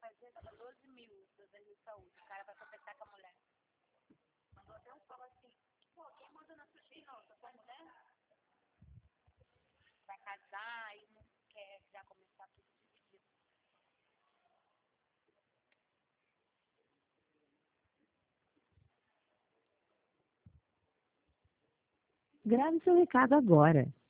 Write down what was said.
fazer 12 mil do de saúde. O cara vai conversar com a mulher. Mandou até um fala assim, pô, quem manda na sua vida? Não, sua mulher? Vai casar e não quer já começar tudo dividido. Grave seu recado agora.